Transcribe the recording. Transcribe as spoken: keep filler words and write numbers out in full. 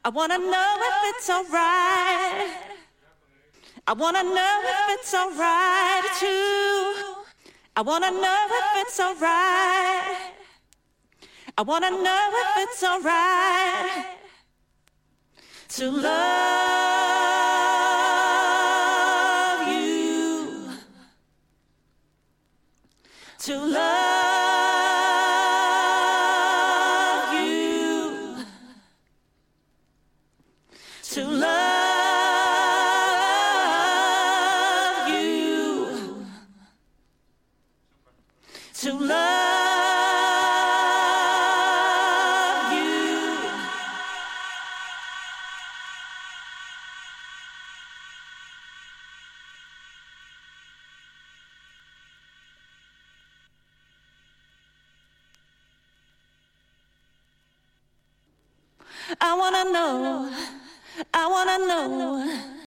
I wanna know if it's alright. I wanna know if it's alright too. I wanna know if it's alright. I wanna know if it's alright to love you, to love you, to love you, to love. I wanna know, I wanna know.